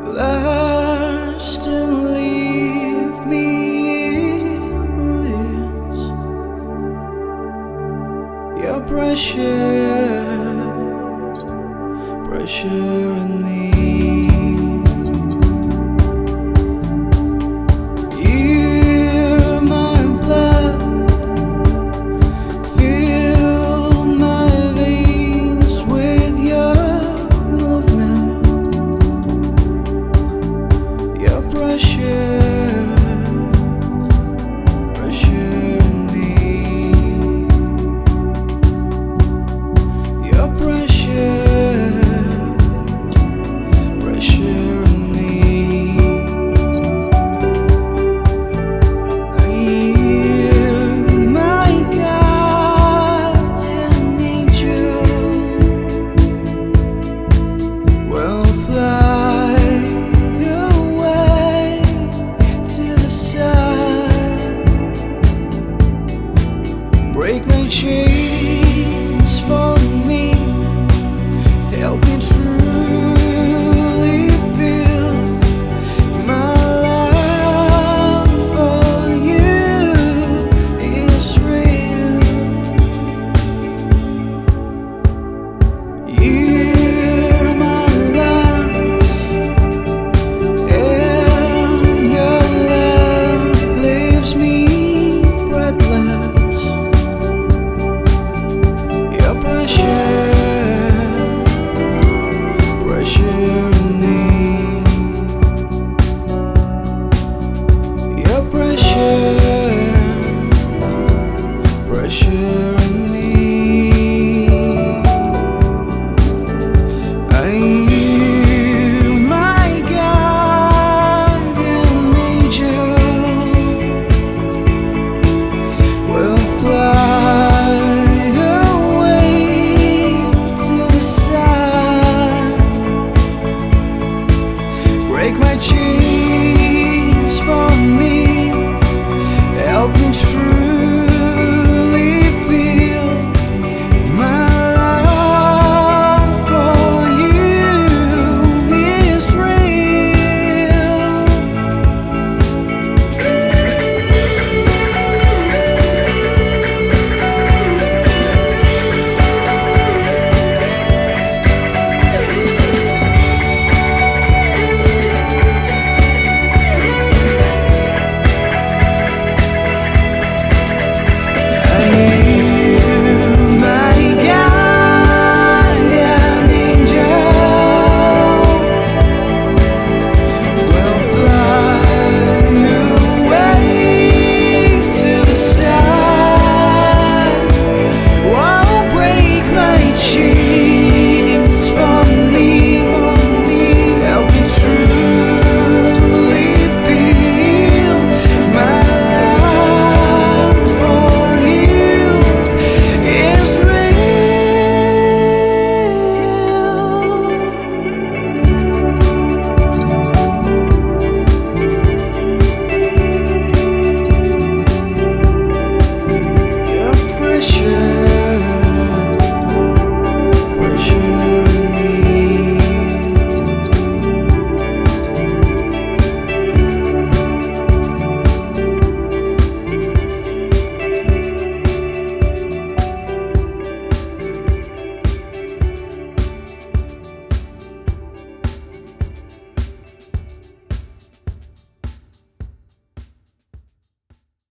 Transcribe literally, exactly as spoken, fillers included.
Last and leave me in ruins. Your pressure, pressure in me. You're my blood, fill my veins with your movement. Your pressure, pressure in me. Your pressure, pressure in me. You're my guardian angel. We'll fly away to the sun. Break my chains for me. Help me truly feel my love for you is real. You're my lungs, and your love leaves me breathless. Your pressure, pressure in me. Your pressure, pressure in me. You're my guardian angel. We'll fly away to the sun. Break my chains for me.